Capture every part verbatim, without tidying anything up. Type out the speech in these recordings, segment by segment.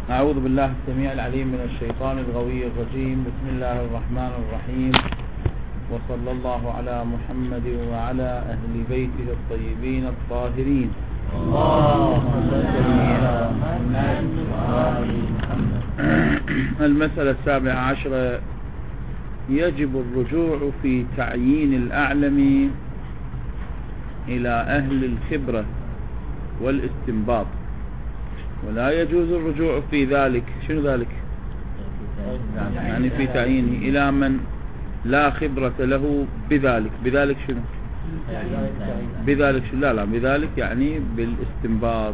أعوذ بالله السميع العليم من الشيطان الغوي الرجيم. بسم الله الرحمن الرحيم، وصلى الله على محمد وعلى أهل بيته الطيبين الطاهرين. اللهم صل على محمد وآل محمد. المسألة السابعة عشرة: يجب الرجوع في تعيين الأعلم إلى أهل الخبرة والاستنباط، ولا يجوز الرجوع في ذلك. شنو ذلك؟ يعني في تعيينه إلى من لا خبرة له بذلك. بذلك شنو؟ بذلك شنو؟ لا لا بذلك يعني بالاستنباط.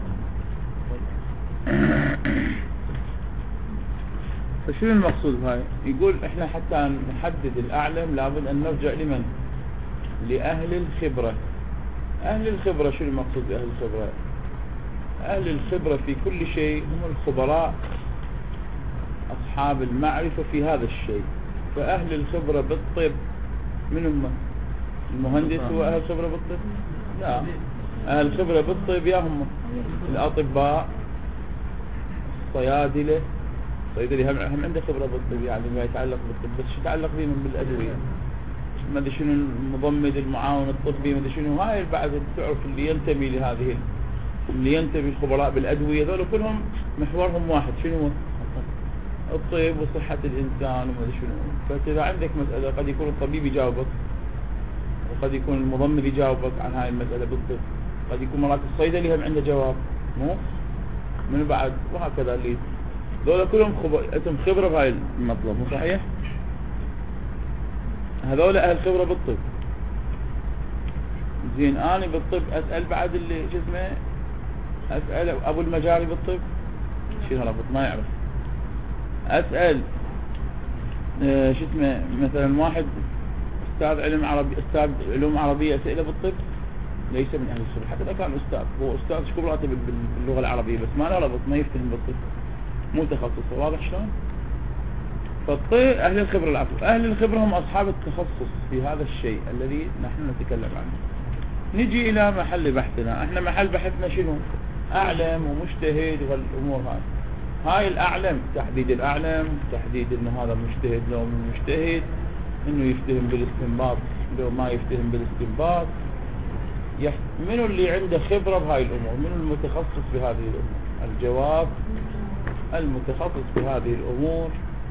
فشنو المقصود بهاي؟ يقول احنا حتى نحدد الأعلم لابد أن نرجع لمن؟ لأهل الخبرة. أهل الخبرة شنو المقصود بأهل الخبرة؟ أهل الخبرة في كل شيء هم الخبراء أصحاب المعرفة في هذا الشيء. فأهل الخبرة بالطب من هم؟ المهندس هو أهل الخبرة بالطب؟ لا، أهل الخبرة بالطب يا هم الأطباء، الصيادلة. الصيدلي هم, هم عنده خبرة بالطب، يعني ما يتعلق بالطب، بس شو يتعلق بهم بالأدوية، ما أدري شنو المضمد، المعاون الطبي، ما أدري شنو. هاي بعد تعرف اللي ينتمي لهذه، اللي ينتمي الخبراء بالأدوية، ذول كلهم محورهم واحد، شنو هو؟ الطب وصحة الإنسان وما أدري شنو. فإذا عندك مسألة قد يكون الطبيب يجاوبك، وقد يكون المضمد يجاوبك عن هاي المسألة بالطب، قد يكون مرات الصيدلي هم عنده جواب، مو من بعد، وهكذا. اللي ذول كلهم خبرتهم خبرة بهاي المطلب، مو صحيح؟ هذول أهل خبرة بالطب. زين، أنا بالطب أسأل بعد اللي شو اسمه، أسأل أبو المجاري بالطب شنو ربط ما يعرف. أسأل آه شو اسمه مثلا واحد أستاذ علم عربي، أستاذ علوم عربية، أسئلة بالطب ليس من أهل الخبرة، حتى لو كان أستاذ، هو أستاذ خبراته باللغة العربية بس ما له ربط، ما يفتهم بالطب، مو تخصصه. واضح شلون؟ فالطب أهل الخبرة العفو. أهل الخبرة هم أصحاب التخصص في هذا الشيء الذي نحن نتكلم عنه. نجي إلى محل بحثنا. احنا محل بحثنا شنو؟ أعلم ومجتهد والأمور هاي. هاي الأعلم، تحديد الأعلم، تحديد إنه هذا مجتهد لو من مجتهد، إنه يفتهم بالاستنباط لو ما يفتهم بالاستنباط. منو اللي عنده خبرة بهاي الأمور؟ منو المتخصص بهذه الأمور؟ الجواب: المتخصص بهذه الأمور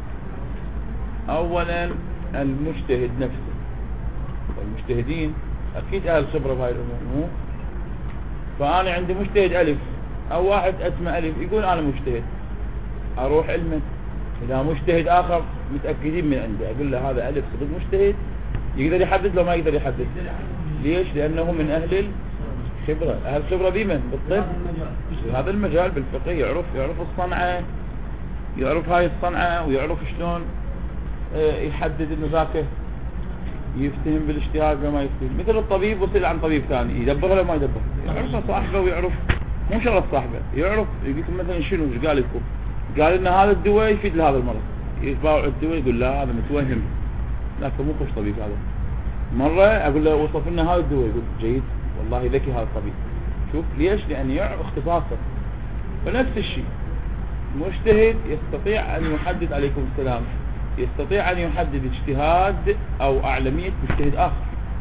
أولا المجتهد نفسه، والمجتهدين أكيد أهل خبرة بهاي الأمور، مو؟ فأنا عندي مجتهد ألف أو واحد اسمه ألف يقول أنا مجتهد، أروح علمه. إذا مجتهد آخر متأكدين من عنده، أقول له هذا ألف صدق مجتهد، يقدر يحدد لو ما يقدر يحدد. ليش؟ لأنه من أهل الخبرة. أهل الخبرة بمن؟ بالطب، في هذا المجال بالفقه، يعرف يعرف الصنعة، يعرف هاي الصنعة، ويعرف شلون يحدد إنه ذاك يفتهم بالاجتهاد وما يفتهم. مثل الطبيب وصل عن طبيب ثاني، يدبره ولا ما يدبره؟ يعرف صاحبه، ويعرف مو شغل صاحبه، يعرف. يقول مثلا شنو ايش قال لكم؟ قال ان هذا الدواء يفيد لهذا المرض، يتباوع الدواء، يقول لا هذا متوهم، لكن مو خوش طبيب هذا. مرة اقول له وصف لنا هذا الدواء، يقول جيد والله ذكي هذا الطبيب. شوف ليش؟ لان يعرف اختصاصه. فنفس الشيء مجتهد يستطيع ان يحدد، عليكم السلام، يستطيع ان يحدد اجتهاد او اعلمية مجتهد اخر.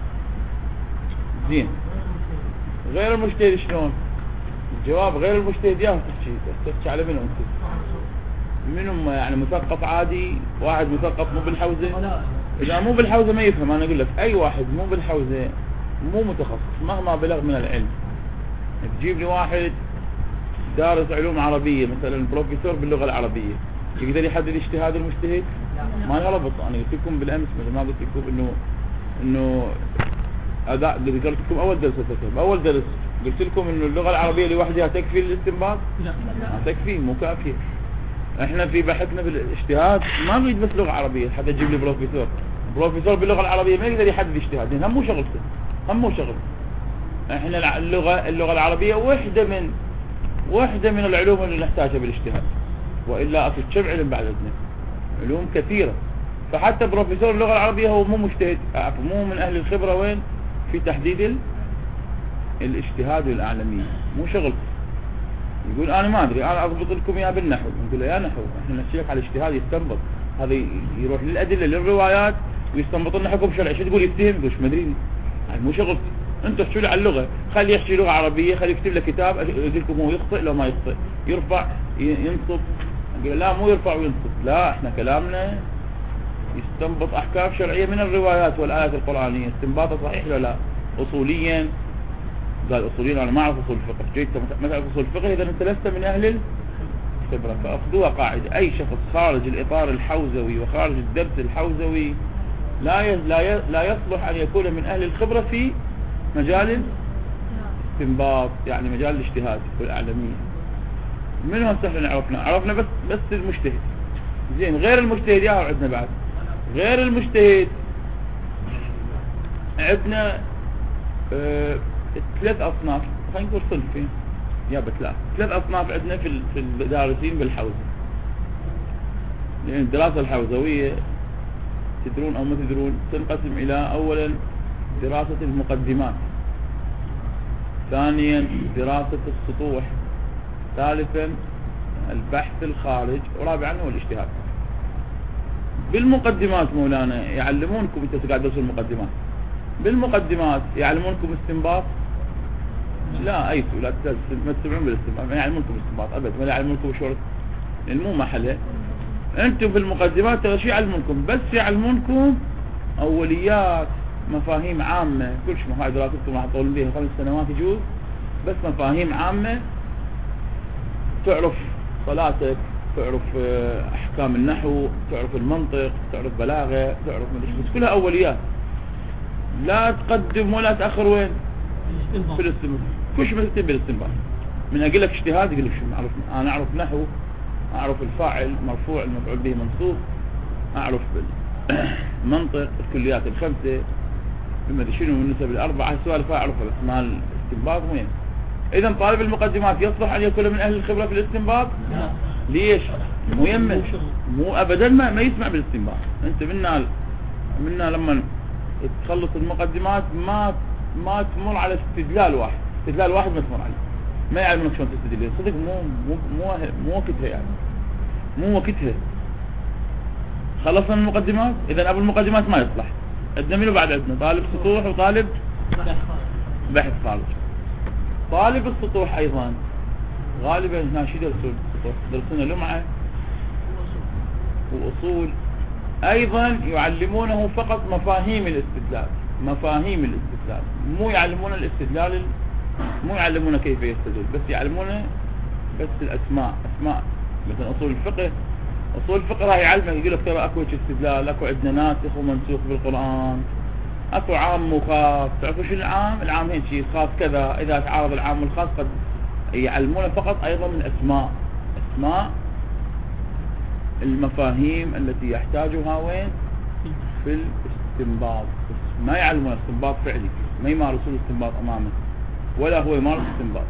زين، غير المجتهد شلون؟ الجواب: غير المجتهد ياهو تحكي، تحكي على منهم منهم يعني مثقف عادي، واحد مثقف مو بالحوزة. إذا مو بالحوزة ما يفهم. أنا أقول لك أي واحد مو بالحوزة مو متخصص مهما بلغ من العلم، تجيب لي واحد دارس علوم عربية مثلا، بروفيسور باللغة العربية، يقدر يحدد اجتهاد المجتهد؟ ما يغلط. أنا قلت لكم بالأمس مثل ما قلت لكم إنه إنه أداء، قلت لكم أول درس الفقه، أول درس قلت لكم إنه اللغة العربية لوحدها تكفي للاستنباط؟ لا تكفي، مو كافية. احنا في بحثنا بالاجتهاد ما نريد بس لغة عربية حتى تجيب لي بروفيسور بروفيسور باللغة العربية ما يقدر يحدد اجتهاد، هم مو شغلته، هم مو شغل. احنا اللغة اللغة العربية وحدة من وحدة من العلوم اللي نحتاجها بالاجتهاد، وإلا أكو كم علم بعد عندنا، علوم كثيرة. فحتى بروفيسور اللغة العربية هو مو مجتهد، مو من أهل الخبرة وين في تحديد الاجتهاد والأعلمية، مو شغل. يقول انا ما ادري، انا اضبط لكم اياه بالنحو. نقول له يا نحو احنا نمشيك على الاجتهاد يستنبط، هذا يروح للادله للروايات ويستنبط لنا حكم شرعي. شو تقول يفتهم؟ يقول ما ادري، هاي مو شغلتي، انتم احكوا لي على اللغه، خلي يحكي لغه عربيه، خلي يكتب لك كتاب اقول لكم هو يخطئ لو ما يخطئ، يرفع ينصب. نقول لا مو يرفع وينصب، لا احنا كلامنا يستنبط احكام شرعيه من الروايات والايات القرانيه. استنباطه صحيح ولا لا؟ اصوليا قال اصوليا انا ما اعرف اصول الفقه، جيت ما تعرف اصول الفقه اذا انت لست من اهل الخبره. فاخذوها قاعده، اي شخص خارج الاطار الحوزوي وخارج الدرس الحوزوي لا لا لا يصلح ان يكون من اهل الخبره في مجال الاستنباط، يعني مجال الاجتهاد والاعلاميه. من هون سهل عرفنا عرفنا بس بس المجتهد. زين غير المجتهد يا عندنا بعد غير المجتهد عندنا اه ثلاث اصناف، خلينا نقول صنفين يا بثلاث ثلاث اصناف عندنا في في الدارسين بالحوزه. لان الدراسه الحوزويه تدرون او ما تدرون تنقسم الى اولا دراسه المقدمات، ثانيا دراسه السطوح، ثالثا البحث الخارج، ورابعا هو الاجتهاد. بالمقدمات مولانا يعلمونكم، انت قاعد تدرسوا المقدمات، بالمقدمات يعلمونكم استنباط؟ لا ايسوا لا ما تسمعون بالاستنباط، ما يعلمونكم استنباط ابدا، ما يعلمونكم شرط، لان مو محله. انتم في المقدمات ترى شو يعلمونكم؟ بس يعلمونكم اوليات، مفاهيم عامه، كل شيء. هاي دراستكم راح تطولون بها خمس سنوات يجوز، بس مفاهيم عامه تعرف صلاتك، تعرف احكام النحو، تعرف المنطق، تعرف بلاغه، تعرف مدري بس كلها اوليات. لا تقدم ولا تاخر وين؟ في الاستنباط. كل شيء مثل بالاستنباط. من اقول لك اجتهاد يقول لك شو اعرف؟ انا اعرف نحو، اعرف الفاعل مرفوع المفعول به منصوب، اعرف المنطق الكليات الخمسه بما شنو النسب الاربعه، السوالف اعرفها، بس مال الاستنباط وين؟ اذا طالب المقدمات يصلح ان يكون من اهل الخبره في الاستنباط؟ لا. ليش؟ مو يمه، مو ابدا ما, ما يسمع بالاستنباط. انت منا منا لما تخلص المقدمات ما ما تمر على استدلال واحد، استدلال واحد ما تمر عليه، ما يعلمونك شلون تستدل. صدق مو مو مو مو وقتها، يعني مو وقتها. خلصنا المقدمات، اذا ابو المقدمات ما يصلح. عندنا منو بعد؟ عندنا طالب سطوح وطالب بحث خارج. طالب السطوح ايضا غالبا هنا شو يدرسون السطوح؟ يدرسون لمعه واصول، ايضا يعلمونه فقط مفاهيم الاستدلال، مفاهيم الاستدلال، مو يعلمون الاستدلال، مو يعلمونه كيف يستدل، بس يعلمونه بس الاسماء، اسماء مثلا اصول الفقه. اصول الفقه راح يعلمك يقول لك ترى اكو استدلال، اكو عندنا ناسخ ومنسوخ بالقران، اكو عام وخاص. تعرفوا شو العام؟ العام هيك شيء، خاص كذا، اذا تعارض العام والخاص قد يعلمونه فقط ايضا من اسماء، اسماء المفاهيم التي يحتاجها وين؟ في الاستنباط. بس ما يعلمون استنباط فعلي، ما يمارسون الاستنباط امامه، ولا هو يمارس الاستنباط.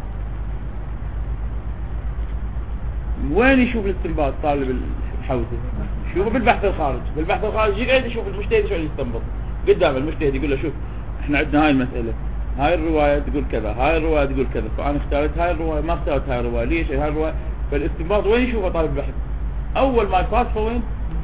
وين يشوف الاستنباط طالب الحوزه؟ شوفه بالبحث الخارج. بالبحث الخارج يقعد يشوف المجتهد شو يستنبط قدام المجتهد، يقول له شوف احنا عندنا هاي المساله، هاي الروايه تقول كذا، هاي الروايه تقول كذا، فانا اختارت هاي الروايه، ما اختارت هاي الروايه، ليش هاي الروايه؟ فالاستنباط وين يشوفه طالب البحث؟ اول ما يصادفه وين؟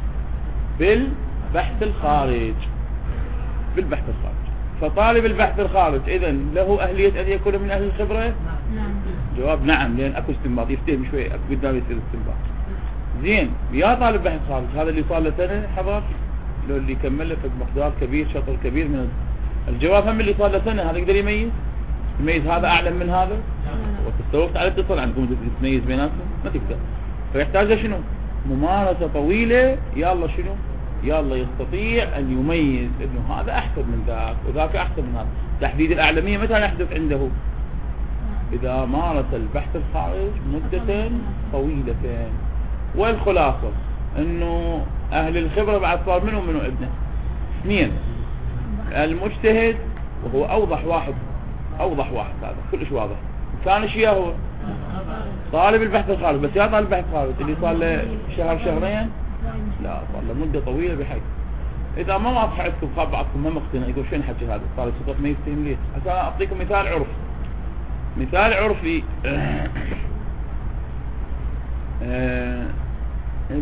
بالبحث الخارج. بالبحث الخارج. فطالب البحث الخارج اذا له اهليه ان يكون من اهل الخبره؟ نعم. جواب نعم، لان اكو استنباط، يفتهم شوي اكو قدام يصير استنباط. زين يا طالب بحث خارج، هذا اللي صار له سنه حضر، لو اللي كمل له مقدار كبير، شطر كبير من الجواب، هم اللي صار له سنه هذا يقدر يميز؟ يميز هذا اعلم من هذا؟ وتستوقف على اتصل عندكم تميز بيناتهم؟ ما تقدر. فيحتاج شنو؟ ممارسه طويله، يلا شنو؟ يلا يستطيع ان يميز انه هذا احسن من ذاك وذاك احسن من هذا. تحديد الاعلميه متى يحدث عنده؟ اذا مارس البحث الخارج مده طويله. والخلاصه انه اهل الخبره بعد صار منهم منو عندنا؟ اثنين. المجتهد وهو اوضح واحد، اوضح واحد هذا كلش واضح. ثاني شيء هو طالب البحث الخارج. بس يا طالب البحث الخارج اللي صار له شهر شهرين، لا صار له مده طويله بحيث اذا ما واضح عندكم خاب بعضكم ما مقتنع يقول شنو حكي هذا طالب سقط ما يفتهم ليه. عشان اعطيكم مثال عرفي، مثال عرفي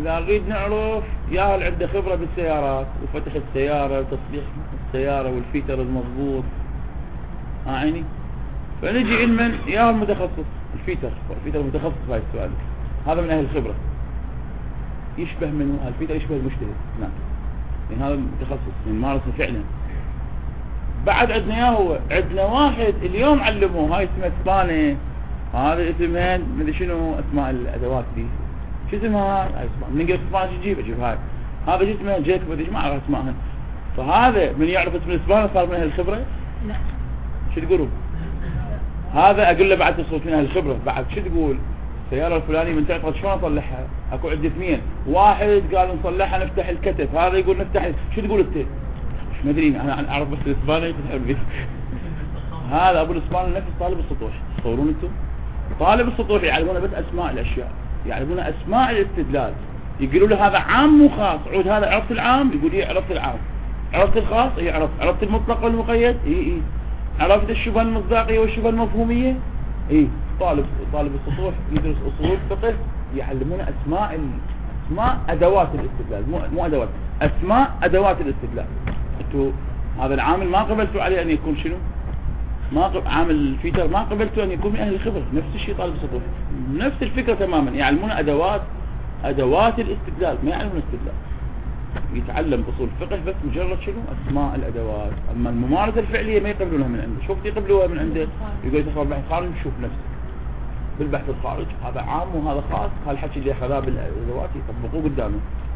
إذا نريد نعرف يا هل عنده خبرة بالسيارات وفتح السيارة وتصليح السيارة والفيتر المضبوط عيني، فنجي علما يا المتخصص الفيتر الفيتر متخصص في هذا السؤال، هذا من أهل الخبرة يشبه منه الفيتر يشبه المجتهد، نعم يعني هذا متخصص من مارس فعلا. بعد عندنا يا هو عندنا واحد اليوم علموه هاي اسمها اسباني، هذا اسمها مدري شنو اسماء الادوات دي شو اسمها هاي اسمها من قلت اسباني تجيب اجيب هاي هذا شو اسمه جيك مدري ما اعرف اسمائها. فهذا من يعرف اسم الاسباني صار من اهل الخبره؟ لا. شو تقولوا؟ هذا اقول له بعد تصوت من اهل الخبره بعد شو تقول؟ السياره الفلانيه من تعرف شلون اصلحها؟ اكو عندي اثنين، واحد قال نصلحها نفتح الكتف، هذا يقول نفتح شو تقول انت؟ مش مدري انا اعرف بس الاسباني تتحب هذا ابو الاسباني نفس طالب السطوح، تصورون انتم؟ طالب السطوح يعلمونه بس اسماء الاشياء، يعلمونه اسماء الاستدلال، يقولوا له هذا عام مو خاص، عود هذا عرفت العام؟ يقول ايه عرفت العام. عرفت الخاص؟ اي عرفت. عرفت المطلق والمقيد؟ اي اي. عرفت الشبهه المصداقيه والشبهه المفهوميه؟ اي. طالب طالب السطوح يدرس اصول فقه يعلمونه اسماء ال... اسماء ادوات الاستدلال، مو مو ادوات، اسماء ادوات الاستدلال. انتوا هذا العامل ما قبلتوا عليه ان يكون شنو؟ ما قب... عامل الفيتر ما قبلتوا ان يكون من اهل الخبره، نفس الشيء طالب السطوح نفس الفكره تماما، يعلمونه ادوات ادوات الاستدلال، ما يعلمون الاستدلال. يتعلم اصول الفقه بس مجرد شنو؟ اسماء الادوات، اما الممارسه الفعليه ما يقبلونها من عنده. شوف يقبلوها من عنده يقول تخرج بحث خارج شوف نفسك بالبحث الخارج هذا عام وهذا خاص، هالحكي اللي اخذاه بالادوات يطبقوه قدامه.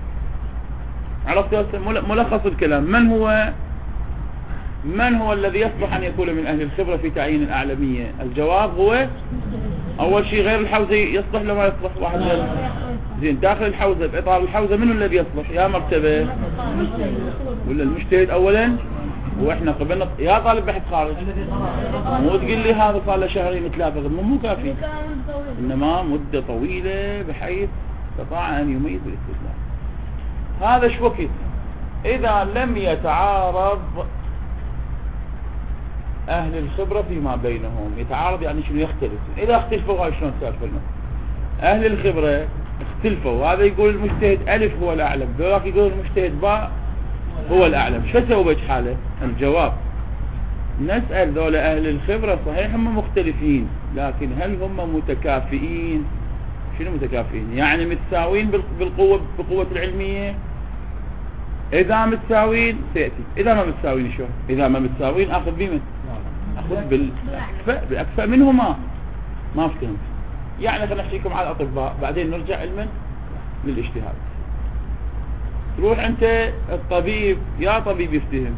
عرفت ملخص الكلام؟ من هو من هو الذي يصلح ان يكون من اهل الخبره في تعيين الاعلميه؟ الجواب هو اول شيء غير الحوزه يصلح لو ما يصلح واحد غير زين داخل الحوزه باطار الحوزه منو الذي يصلح؟ يا مرتبه ولا المجتهد اولا؟ واحنا قبلنا يا طالب بحث خارج، مو تقول لي هذا صار له شهرين ثلاثه مو مو كافي، انما مده طويله بحيث استطاع ان يميز الاستدلال. هذا شو وقت اذا لم يتعارض اهل الخبره فيما بينهم. يتعارض يعني شنو؟ يختلف. اذا اختلفوا هاي شلون السالفه؟ اهل الخبره اختلفوا، هذا يقول المجتهد الف هو الاعلم، ذاك يقول المجتهد باء هو الاعلم، شو اسوي بهالحاله؟ الجواب نسال ذولا اهل الخبره صحيح هم مختلفين، لكن هل هم متكافئين؟ شنو متكافئين؟ يعني متساوين بالقوه بقوه العلميه؟ اذا متساوين سياتي، اذا ما متساوين شو؟ اذا ما متساوين اخذ بمن؟ اخذ بالاكفأ بالاكفأ منهما. ما فهمت يعني؟ خلينا نحكيكم على الاطباء بعدين نرجع علما للاجتهاد. تروح انت الطبيب، يا طبيب يفتهم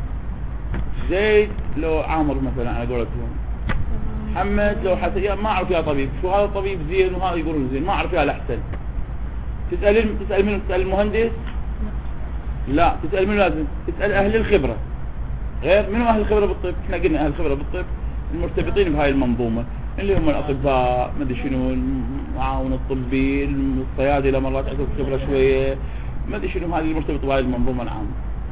زيد لو عامر مثلا على قولتهم، محمد لو حسن، يا ما اعرف يا طبيب شو هذا الطبيب زين وهذا يقولون زين، ما اعرف يا الاحسن. تسال تسال منو؟ تسال المهندس؟ لا، تسال منو لازم؟ تسال اهل الخبره. غير منو اهل الخبره بالطب؟ احنا قلنا اهل الخبره بالطب المرتبطين بهاي المنظومه اللي هم الاطباء، ما ادري شنو، المعاون الطبي، الصيادله مرات عندهم خبره شويه، ما ادري شنو، هذه المرتبطه بهاي المنظومه العامه.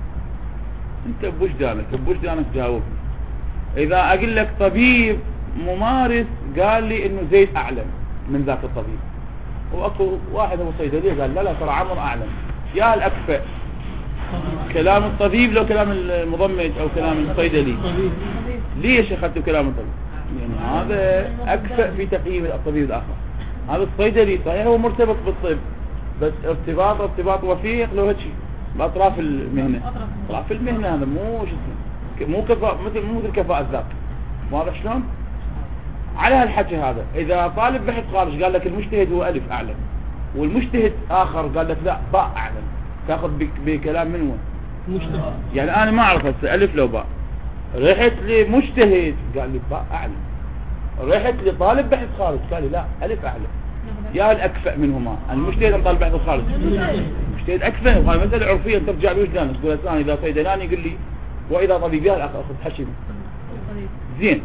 انت بوجدانك بوجدانك جاوب. اذا اقول لك طبيب ممارس قال لي انه زيد اعلم من ذاك الطبيب، واكو واحد هو صيدلي قال لا لا ترى عمر اعلم، يا الاكفأ كلام الطبيب لو كلام المضمج او كلام الصيدلي؟ ليش اخذتوا كلام الطبيب؟ يعني هذا اكفأ في تقييم الطبيب الاخر. هذا الصيدلي صحيح هو مرتبط بالطب بس ارتباط ارتباط وثيق له هيك باطراف المهنه، اطراف المهنه، هذا مو شو اسمه، مو كفاءه مثل مو مثل كفاءه ذاك. واضح شلون؟ على هالحكي هذا اذا طالب بحث خارج قال لك المجتهد هو الف اعلم، والمجتهد اخر قال لك لا باء اعلم، تاخذ بكلام من هو؟ مجتهد. يعني انا ما اعرف هسه الف لو باء، رحت لمجتهد قال لي باء اعلم، رحت لطالب بحث خارج قال لي لا الف اعلم، يا الاكفأ منهما المجتهد ام طالب بحث الخارج؟ المجتهد اكفأ، وهي مساله عرفيه ترجع لوجدانك. تقول الان اذا صيدلاني يقول لي واذا طبيب يا الاخ اخذ حشم زين.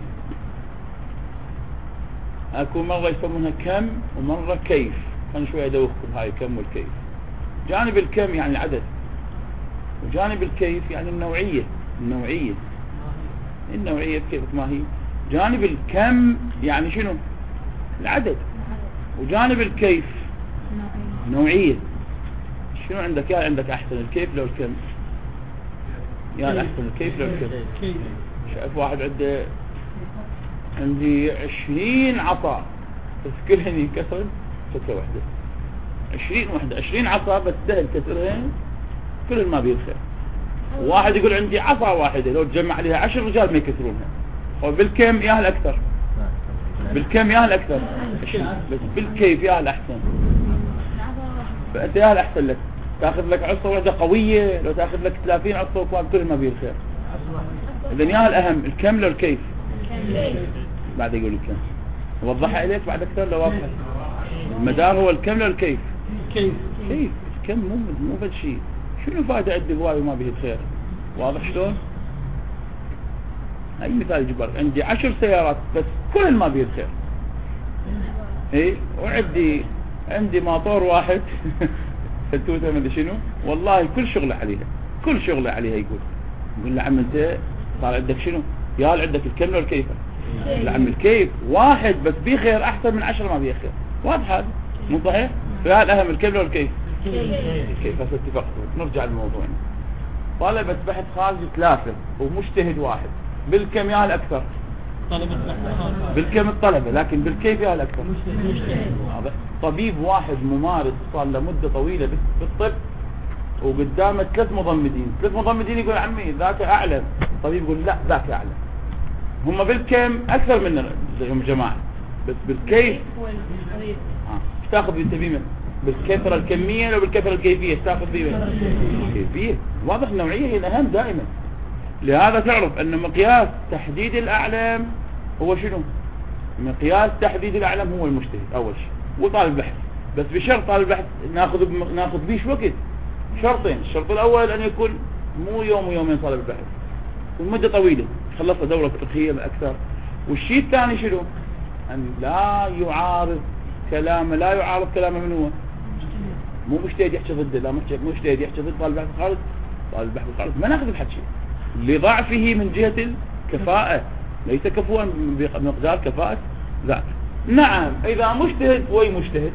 اكو مره يسمونها كم ومره كيف، خلينا شويه ادوخكم هاي كم والكيف. جانب الكم يعني العدد، وجانب الكيف يعني النوعيه. النوعيه النوعيه كيف ما هي. جانب الكم يعني شنو؟ العدد. وجانب الكيف نوعيه. شنو عندك؟ يا عندك احسن الكيف لو الكم؟ يا الاحسن الكيف لو الكم؟ شايف واحد عنده عندي عشرين عصا بس كلهن ينكسرن كسرة واحدة، عشرين واحدة عشرين عصا بس سهل كسرهن كلهن ما بيه الخير. واحد يقول عندي عصا واحدة لو تجمع عليها عشر رجال ما يكسرونها. وبالكم ياهل اكثر، بالكم ياهل اكثر بس بالكيف ياهل احسن. فانت ياهل احسن لك تاخذ لك عصا واحدة قوية، لو تاخذ لك ثلاثين عصا وكواب كلهن ما بيه الخير. اذن ياهل اهم الكم لو الكيف؟ بعد يقول الكم. وضحها اليك بعد اكثر لو واضحه. المدار هو الكم لو الكيف؟ كيف كيف الكم مو مو فد شيء. شنو فائده عندي هواي وما به الخير؟ واضح شلون؟ اي مثال جبر عندي عشر سيارات بس كل ما به الخير. اي وعندي عندي موتور واحد فتوته ما ادري شنو والله كل شغله عليها كل شغله عليها. يقول يقول له عم انت صار عندك شنو؟ يال عندك الكم لو الكيف؟ لعم الكيف واحد بس بيه خير احسن من عشرة ما بيه خير. واضح هذا مو صحيح؟ فهذا اهم الكم لو الكيف؟ الكيف. هسه اتفقتوا. نرجع للموضوع. طلبة بحث خارجي ثلاثة ومجتهد واحد، بالكم ياهل اكثر؟ طلبة بالكم الطلبة، لكن بالكيف ياهل اكثر؟ واضح. طبيب واحد ممارس صار له مدة طويلة بالطب وقدامه ثلاث مضمدين، ثلاث مضمدين يقول عمي ذاك اعلم، طبيب يقول لا ذاك اعلم. هم بالكم اكثر مننا هم جماعة، بس بالكيف ايش آه. تاخذ انت بيمن؟ بالكثرة الكمية لو بالكثرة الكيفية ايش تاخذ بيمن؟ الكيفية. واضح النوعية هي الاهم دائما. لهذا تعرف ان مقياس تحديد الاعلام هو شنو؟ مقياس تحديد الاعلام هو المجتهد اول شيء وطالب البحث، بس بشرط طالب البحث ناخذ ناخذ بيش وقت. شرطين، الشرط الاول ان يكون مو يوم ويومين طالب البحث، والمدة طويلة خلصت دورة فقهية اكثر. والشيء الثاني شنو؟ ان لا يعارض كلامه، لا يعارض كلامه من هو؟ مو مجتهد يحكي ضده، لا مجتهد يحكي ضد طالب البحث الخالص. طالب البحث الخالص ما ناخذ بحد شيء لضعفه من جهة الكفاءة، ليس كفوا بمقدار كفاءة ذاك. نعم اذا مجتهد وي مجتهد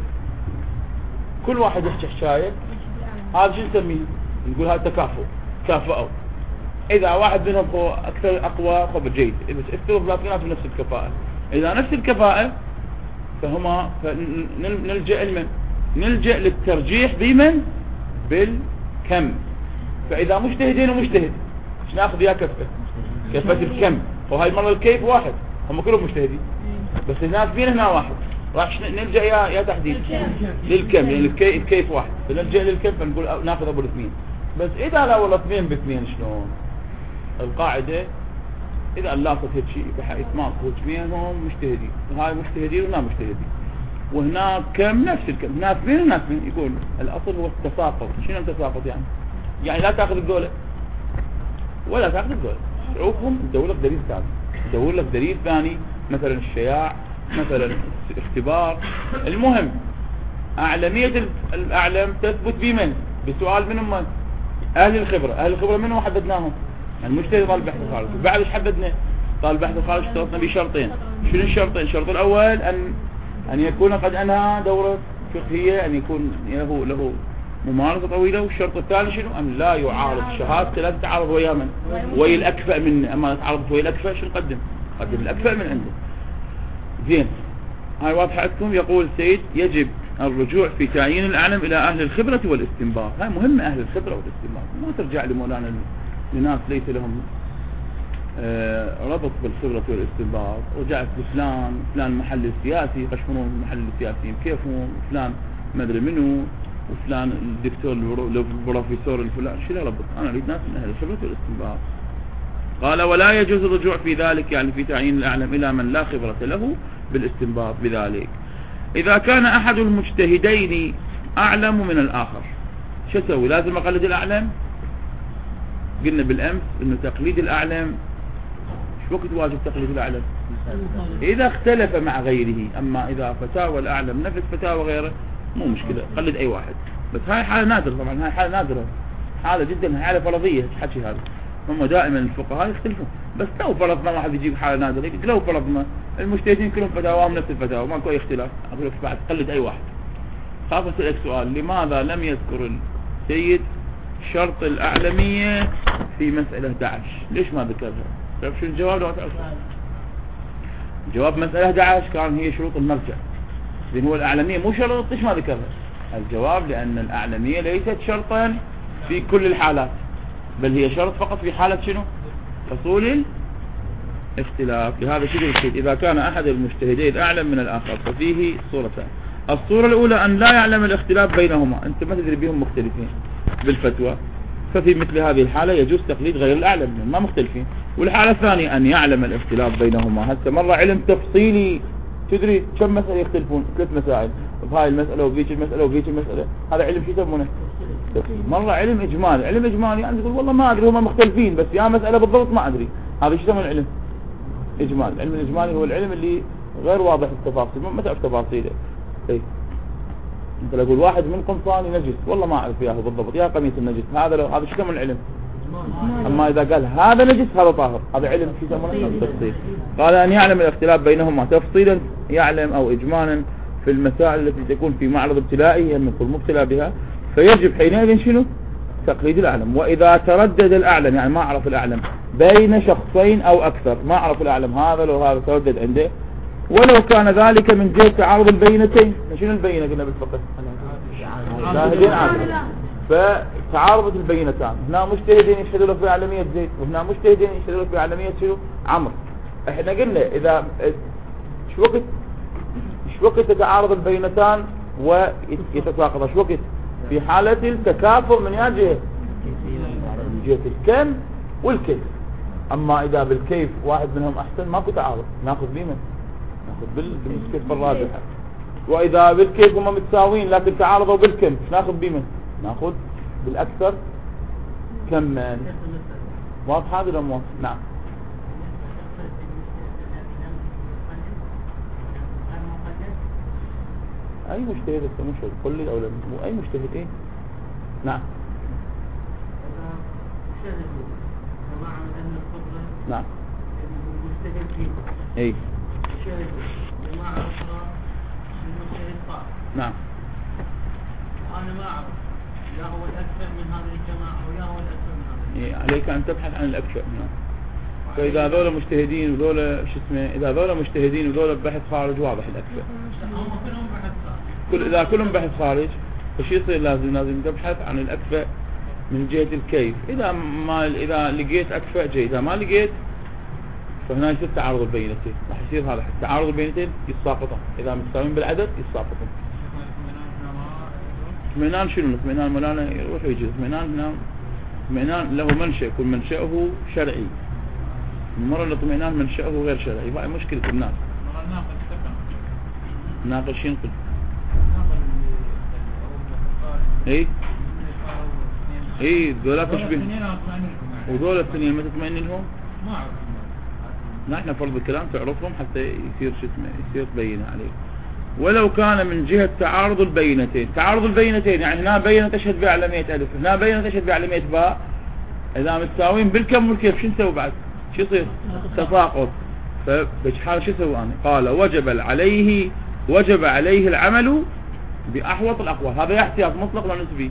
كل واحد يحكي حكاية، هذا شو نسميه؟ نقول هذا تكافؤ، كافئوا. اذا واحد منهم هو اكثر اقوى خبر جيد، بس افترض ثلاثينات بنفس الكفاءة. اذا نفس الكفاءة فهما نلجأ لمن؟ نلجأ للترجيح بمن؟ بالكم. فاذا مجتهدين ومجتهد ايش ناخذ؟ يا كفة كفة الكم. وهاي المرة الكيف واحد، هم كلهم مجتهدين بس الناس بين هنا واحد، راح نلجأ يا يا تحديد للكم، يعني الكيف الكيف واحد فنلجأ للكم فنقول ناخذ ابو الاثنين. بس اذا لا والله اثنين باثنين شلون؟ القاعدة اذا لاصت هيك شيء بحيث ما تخرج بينهم مجتهدين، هاي مجتهدين وهنا مجتهدين، وهناك كم نفس الكم، ناس بين وناس بين. يقول الاصل هو التساقط. شنو التساقط يعني؟ يعني لا تاخذ الدولة ولا تاخذ الدولة، شوفهم تدور لك دليل ثاني، تدور لك دليل ثاني مثلا الشياع، مثلا اختبار. المهم اعلمية الاعلم تثبت بمن؟ بسؤال من هم؟ اهل الخبرة. اهل الخبرة من هو حددناهم؟ المجتهد طالب البحث الخارجي. بعد ايش حددنا؟ طالب البحث الخارجي اشترطنا بشرطين. شنو الشرطين؟ الشرط الاول ان ان يكون قد انهى دورة فقهية، ان يكون له له ممارسة طويلة. والشرط الثاني شنو؟ ان لا يعارض شهادته، لا تتعارض ويا من؟ ويا الاكفأ منه. اما تعارضت ويا الاكفأ شو نقدم؟ قدم الاكفأ من عنده. زين هاي واضحة عندكم؟ يقول سيد يجب الرجوع في تعيين الاعلم الى اهل الخبرة والاستنباط. هاي مهمة، اهل الخبرة والاستنباط. ما ترجع لمولانا لناس ليس لهم آه ربط بالخبرة والاستنباط، رجعت لفلان فلان محل السياسي قشمرون المحل السياسي كيفهم، فلان ما ادري منه، وفلان الدكتور البروفيسور الفلان. شو له ربط؟ انا اريد ناس من اهل الخبرة والاستنباط. قال ولا يجوز الرجوع في ذلك، يعني في تعيين الاعلم، الى من لا خبرة له بالاستنباط بذلك. اذا كان احد المجتهدين اعلم من الاخر شو اسوي؟ لازم اقلد الاعلم؟ قلنا بالامس انه تقليد الاعلم شو وقت واجب تقليد الاعلم؟ اذا اختلف مع غيره. اما اذا فتاوى الاعلم نفس فتاوى غيره مو مشكلة، قلد اي واحد. بس هاي حالة نادرة طبعا، هاي حالة نادرة، حالة جدا، حالة فرضية. حكي هذا هم دائما الفقهاء يختلفون. بس لو فرضنا واحد يجيب حالة نادرة، لو فرضنا المجتهدين كلهم فتاواهم نفس الفتاوى ماكو اي اختلاف، اقول لك بعد قلد اي واحد. خاف اسالك سؤال، لماذا لم يذكر سيد شرط الأعلمية في مسألة أحد عشر، ليش ما ذكرها؟ تعرف شو الجواب لو تعرف؟ جواب مسألة أحد عشر كان هي شروط المرجع، لأن هو الأعلمية مو شرط، ليش ما ذكرها؟ الجواب لأن الأعلمية ليست شرطا في كل الحالات، بل هي شرط فقط في حالة شنو؟ حصول الاختلاف. لهذا شكل الشيء إذا كان أحد المجتهدين أعلم من الآخر ففيه صورتان. الصورة الأولى أن لا يعلم الاختلاف بينهما، أنت ما تدري بهم مختلفين بالفتوى، ففي مثل هذه الحالة يجوز تقليد غير الأعلم، ما مختلفين. والحالة الثانية أن يعلم الاختلاف بينهما، هسه مرة علم تفصيلي، تدري كم مسألة يختلفون، ثلاث مسائل بهاي المسألة وبيك المسألة وبيك المسألة، هذا علم شو يسمونه؟ مرة علم إجمالي، علم إجمالي يعني تقول والله ما أدري هما مختلفين بس يا مسألة بالضبط ما أدري، هذا شو يسمونه العلم؟ إجمالي. العلم الإجمالي هو العلم اللي غير واضح التفاصيل، ما تعرف تفاصيله. إيه انت لو تقول واحد من قمصاني نجس والله ما اعرف اياه بالضبط، يا قميص النجس هذا، لو هذا شو يسمونه العلم؟ اما اذا قال هذا نجس هذا طاهر، هذا علم شو يسمونه؟ تفصيل. قال ان يعلم الاختلاف بينهما تفصيلا يعلم او اجمالا في المسائل التي تكون في معرض ابتلائه مثل مبتلى بها، فيجب حينئذ شنو؟ تقليد الاعلم. واذا تردد الاعلم يعني ما عرف الاعلم بين شخصين او اكثر، ما عرف الاعلم هذا لو هذا تردد عنده، ولو كان ذلك من جهة تعارض البينتين. شنو البينة قلنا بالفقه؟ شاهدين عادل. فتعارضت البينتان، هنا مجتهدين يشهدوا له في أعلمية زيد وهنا مجتهدين يشهدوا له في أعلمية شنو؟ عمرو. احنا قلنا اذا شو وقت شو وقت تتعارض البينتان ويتساقط؟ شو وقت؟ في حالة التكافؤ من يا جهة، من جهة الكم والكيف. اما اذا بالكيف واحد منهم احسن ماكو تعارض، ناخذ بيمن ناخذ بالكيف الراجحة. واذا بالكيف هم متساوين لكن تعارضوا بالكم، ايش ناخذ بيمن؟ ناخذ بالاكثر كما. واضح هذا ولا مو؟ نعم. اي مجتهد مش كل او مو اي مجتهد ايه؟ نعم نعم اي نعم. انا ما اعرف يا هو الاكثر من هذه الجماعه ويا هو الاكثر من هذه. إيه عليك ان تبحث عن الاكثر. نعم. فاذا ذولا مجتهدين وذولا شو اسمه، اذا ذولا مجتهدين وذولا بحث خارج واضح الاكثر. هم كلهم بحث خارج. كل اذا كلهم بحث خارج فشو يصير؟ لازم لازم تبحث عن الاكفأ من جهة الكيف. اذا ما اذا لقيت اكفأ جيد، اذا ما لقيت فهنا يصير تعارض البينتين، راح يصير هذا تعارض البينتين يتساقطون، اذا متساويين بالعدد يتساقطون. اطمئنان شنو؟ اطمئنان مولانا يروح ويجي. اطمئنان هنا اطمئنان له منشأ، كل منشأه شرعي. المرة الاطمئنان منشأه غير شرعي، هاي مشكلة الناس. ناقل شو ينقل؟ اي اي ذولا تشبه وذولا الثانيين ما تطمئن لهم؟ ما اعرف. نحن فرض الكلام تعرفهم حتى يصير شو اسمه، يصير تبين عليه. ولو كان من جهة تعارض البينتين، تعارض البينتين يعني هنا بينة تشهد بأعلمية ألف، هنا بينة تشهد بأعلمية باء، إذا متساوين بالكم والكيف شو نسوي بعد؟ شو يصير؟ تساقط. فبحال شو يسوي أنا؟ قال وجب عليه وجب عليه العمل بأحوط الأقوال. هذا احتياط مطلق ولا نسبي؟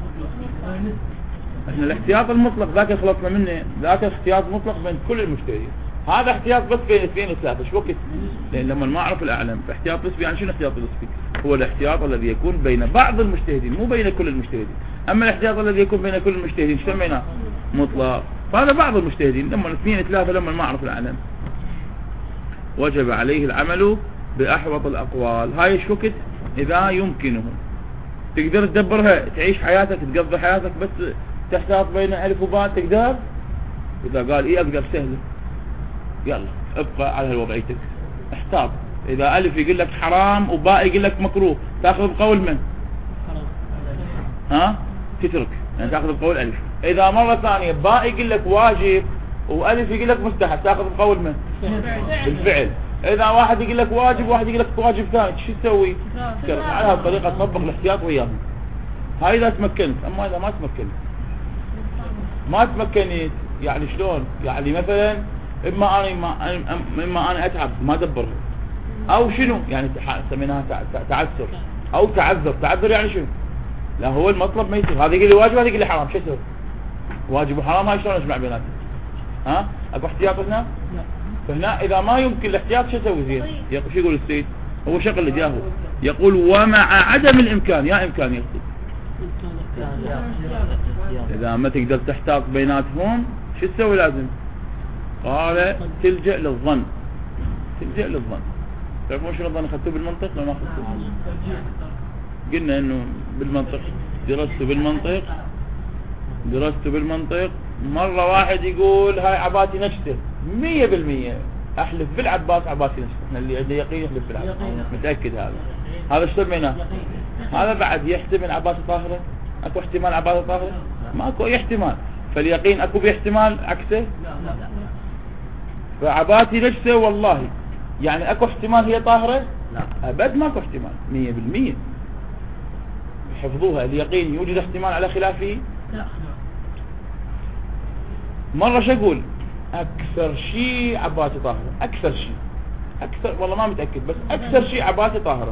احنا الاحتياط المطلق ذاك خلصنا منه، ذاك احتياط مطلق بين كل المجتهدين. هذا احتياط بس بين اثنين وثلاثة. شو وقت؟ لأن لما ما أعرف الأعلم فاحتياط نسبي. يعني شنو احتياط نسبي؟ هو الاحتياط الذي يكون بين بعض المجتهدين مو بين كل المجتهدين. أما الاحتياط الذي يكون بين كل المجتهدين شو سميناه؟ مطلق. فهذا بعض المجتهدين، لما اثنين ثلاثة لما ما أعرف الأعلم. وجب عليه العمل بأحوط الأقوال. هاي شو وقت؟ إذا يمكنه تقدر تدبرها، تعيش حياتك تقضي حياتك بس تحتاط بين ألف وباء تقدر. إذا قال إيه أقدر سهل يلا ابقى على وضعيتك احتاط. إذا ألف يقول لك حرام وباء يقول لك مكروه تأخذ بقول من؟ ها؟ تترك يعني تأخذ بقول ألف. إذا مرة ثانية باء يقول لك واجب وألف يقول لك مستحب تأخذ بقول من؟ بالفعل. إذا واحد يقول لك واجب وواحد يقول لك واجب ثاني شو تسوي؟ على هذه الطريقة تطبق الاحتياط وياهم. هاي إذا تمكنت. أما إذا ما تمكنت ما تمكنت يعني شلون؟ يعني مثلا إما أنا إما, إما أنا أتعب ما أدبرها أو شنو يعني سميناها تعسر أو تعذر. تعذر يعني شنو؟ لا هو المطلب ما يصير، هذا يقول لي واجب هذا يقول لي حرام، شو اسوي؟ واجب وحرام هاي شلون اجمع بيناتهم؟ ها اكو احتياط هنا؟ لا. فهنا اذا ما يمكن الاحتياط شو اسوي زين؟ يقول شو يقول السيد؟ هو شغل اللي جاهه يقول ومع عدم الامكان، يا امكان يقصد اذا ما تقدر تحتاط بيناتهم شو تسوي لازم؟ قال تلجأ للظن، تلجأ للظن. تعرفون شنو الظن؟ اخذتوه بالمنطق ولا ما اخذتوه؟ قلنا انه بالمنطق، درست بالمنطق درست بالمنطق مرة واحد يقول هاي عباتي نجسة مية بالمية، احلف بالعباس عباتي نجسة، احنا اللي عنده يقين يحلف بالعباس، متأكد هذا. هذا شو سميناه؟ هذا بعد يحتمل عباتي طاهرة؟ اكو احتمال عباتي طاهرة؟ ما اكو اي احتمال، فاليقين اكو باحتمال عكسه؟ فعباتي نجسة والله، يعني اكو احتمال هي طاهرة؟ لا ابد ما اكو احتمال، مية بالمية. حفظوها، اليقين يوجد احتمال على خلافه؟ لا. مرة شو اقول؟ اكثر شيء عباتي طاهرة، اكثر شيء، اكثر والله ما متأكد، بس اكثر شيء عباتي طاهرة.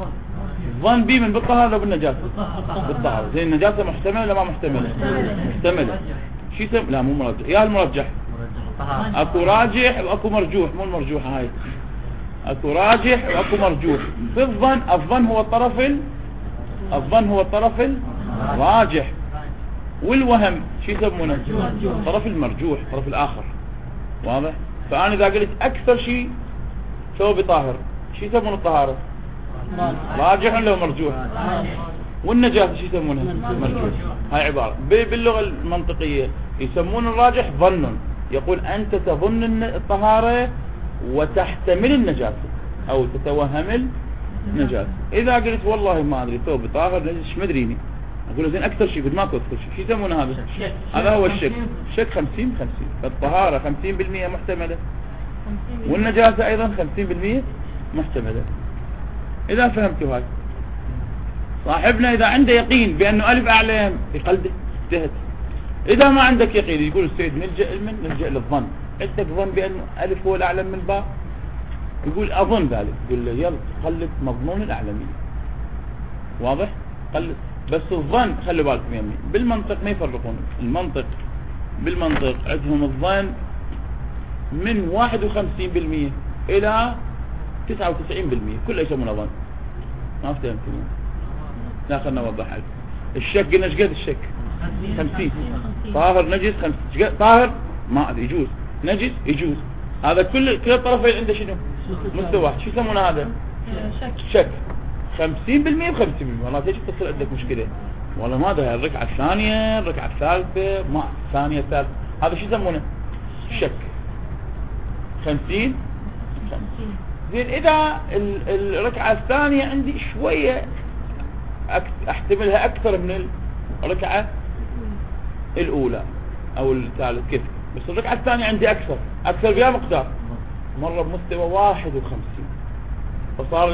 ظن بي من بالطهارة لو بالنجاسة؟ بالطهارة. زين النجاسة محتملة ولا ما محتملة؟ محتملة. شو يسمى؟ لا مو مرجح، يا المرجح اكو راجح واكو مرجوح، مو المرجوحة هاي، اكو راجح واكو مرجوح. في الظن، الظن هو الطرف ال... الظن هو الطرف الراجح، والوهم شو يسمونه؟ الطرف المرجوح، الطرف الاخر. واضح؟ فانا اذا قلت اكثر شيء ثوبي طاهر، شو يسمونه الطهارة؟ راجح ولا مرجوح؟ والنجاسة شو يسمونها؟ مرجوح. هاي عبارة باللغة المنطقية يسمون الراجح ظن، يقول انت تظن الطهارة وتحتمل النجاسة او تتوهم النجاسة. اذا قلت والله ما ادري ثوبي طاهر ايش مدريني، اقول له زين اكثر شيء، قلت ماكو اكثر شيء، شو يسمونه هذا؟ هذا هو الشك. شك خمسين خمسين، فالطهارة خمسين بالمية محتملة والنجاسة ايضا خمسين بالمية محتملة. اذا فهمتوا هاي، صاحبنا اذا عنده يقين بانه الف اعلم بقلبه اجتهد. اذا ما عندك يقين يقول السيد نلجأ لمن؟ نلجأ للظن. عندك ظن بانه الف هو الاعلم من باء، يقول اظن ذلك، يقول له يلا قلد مضمون الاعلمية. واضح؟ قلد. بس الظن خلوا بالكم يمي، بالمنطق ما يفرقون، المنطق بالمنطق عندهم الظن من واحد وخمسين بالمية الى تسعة وتسعين بالمية كله يسمونه ظن. ما فهمتوا؟ لا خلنا نوضح لكم. الشك قلنا ايش قد الشك؟ خمسين. طاهر نجس خمسين، طاهر ما ادري يجوز، نجس يجوز، هذا كل كل الطرفين عنده شنو؟ مستوى واحد. شو يسمونه هذا؟ شك. شك خمسين بالمية بخمسين بالمية. والله تيجي تصل عندك مشكلة، والله ما ادري الركعة الثانية الركعة الثالثة ما الثانية الثالثة، هذا شو يسمونه؟ شك. خمسين خمسين. زين اذا الركعة الثانية عندي شوية احتملها اكثر من الركعة الاولى او الثالث كيف، بس الركعة الثانية عندي اكثر، اكثر بها مقدار، مرة بمستوى واحد وخمسين. فصار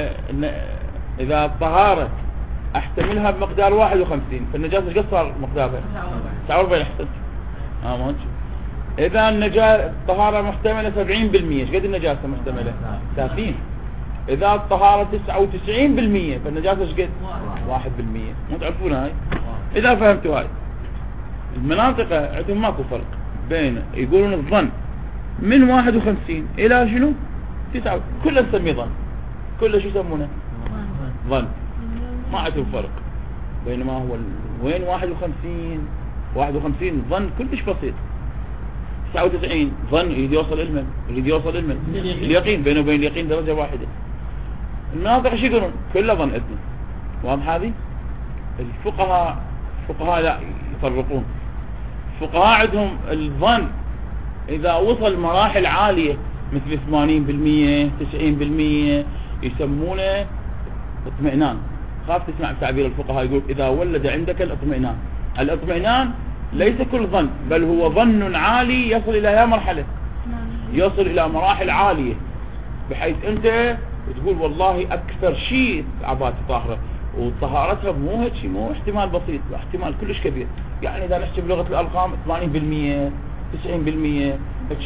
اذا الطهارة احتملها بمقدار واحد وخمسين، فالنجاسة ايش قد صار مقدارها؟ تسعة واربعين. احسنت. اه ما اذا النجاسة الطهارة محتملة سبعين بالمية، ايش قد النجاسة محتملة؟ ثلاثين. اذا الطهارة تسعة وتسعين بالمية فالنجاسة ايش قد؟ واحد بالمية. مو تعرفون هاي؟ اذا فهمتوا هاي المناطق عندهم ماكو فرق بين، يقولون الظن من واحد وخمسين الى شنو؟ تسعة، كله نسميه ظن، كله شو يسمونه؟ ظن. ما عندهم فرق، بينما هو وين واحد وخمسين واحد وخمسين ظن كلش بسيط، تسعة وتسعين ظن يريد يوصل المن، يريد يوصل المن اليقين، بينه وبين اليقين درجة واحدة. المناطق شو يقولون؟ كله ظن اثنين. واضح هذه؟ الفقهاء الفقهاء لا يفرقون. الفقهاء عندهم الظن اذا وصل مراحل عالية مثل ثمانين بالمية تسعين بالمية يسمونه اطمئنان. خاف تسمع تعبير الفقهاء، يقول اذا ولد عندك الاطمئنان. الاطمئنان ليس كل ظن، بل هو ظن عالي يصل الى اي مرحلة؟ يصل الى مراحل عالية، بحيث انت تقول والله اكثر شيء عباتي طاهرة، وطهارتها مو هيك شيء، مو احتمال بسيط، احتمال كلش كبير. يعني اذا نحكي بلغة الارقام ثمانين بالمية تسعين بالمية هيك.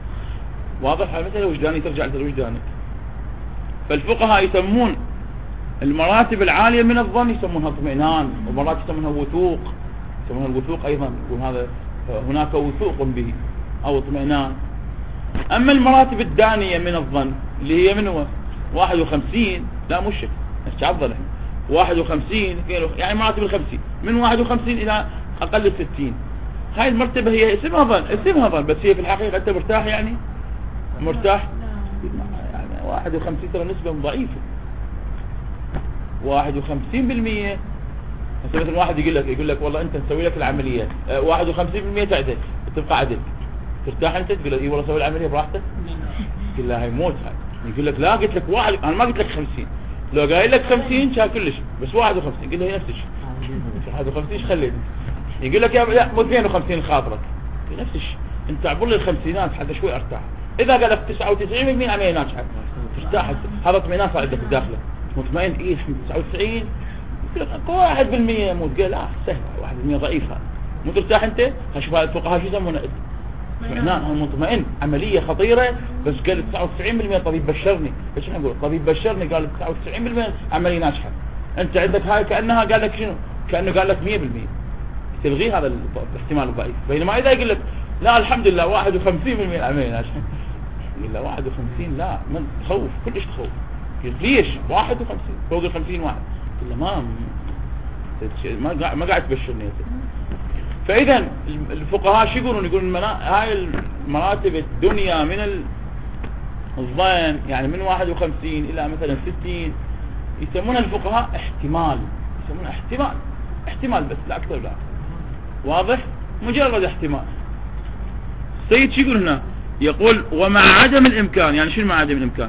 واضح المسألة؟ وجداني ترجع للوجداني. فالفقهاء يسمون المراتب العالية من الظن يسمونها اطمئنان، ومرات يسمونها وثوق، يسمونها الوثوق أيضا، يقول هذا هناك وثوق به أو اطمئنان. أما المراتب الدانية من الظن اللي هي من هو واحد وخمسين، لا مش شك نتعظل احنا واحد وخمسين يعني مراتب الخمسين، من واحد وخمسين إلى أقل الستين، هاي المرتبة هي اسمها ظن، اسمها ظن، بس هي في الحقيقة أنت مرتاح يعني مرتاح يعني واحد وخمسين ترى نسبة ضعيفة. واحد وخمسين بالمية مثلا واحد يقول لك يقول لك والله أنت نسوي لك العملية اه واحد وخمسين بالمية تعدل تبقى عدل، ترتاح أنت تقول لك إيه والله سوي العملية براحتك؟ يقول له هاي موت هاي. يقول لك لا قلت لك واحد، أنا ما قلت لك خمسين، لو قايل لك خمسين كان كلش، بس واحد وخمسين قل له نفس الشيء. واحد وخمسين ايش خليت؟ يقول لك يا لا مو اثنين وخمسين خاطرك نفس الشيء، انت عبر لي الخمسينات حتى شوي ارتاح. اذا قال لك تسعة وتسعين بالمية عمليه ناجحه ترتاح، هذا اطمئنان صار عندك بداخله مطمئن. ايه تسعة وتسعين يقول لك واحد بالمية مو تقول لا سهل، واحد بالمية ضعيف، هذا مو ترتاح انت. شوف هذا الفقهاء شو يسمونه اطمئنان، هو مطمئن. عمليه خطيره بس قال تسعة وتسعين بالمية طبيب بشرني، ايش نقول طبيب بشرني قال تسعة وتسعين بالمية عمليه ناجحه، انت عندك هاي كانها قال لك شنو، كانه قال لك مية بالمية تلغي هذا الاحتمال الضعيف. بينما اذا يقول لك لا الحمد لله واحد وخمسين بالمية العمليه ناجحه، يقول له واحد وخمسين لا من تخوف كلش تخوف. ليش واحد وخمسين فوق ال خمسين واحد؟ يقول له ما ما ما قاعد تبشرني. فاذا الفقهاء شو يقولون؟ يقولون هاي المراتب الدنيا من الظن يعني من واحد وخمسين الى مثلا ستين يسمونها الفقهاء احتمال، يسمونها احتمال احتمال بس لا اكثر لا. واضح؟ مجرد احتمال. السيد شو يقول هنا؟ يقول ومع عدم الامكان، يعني شنو مع عدم الامكان؟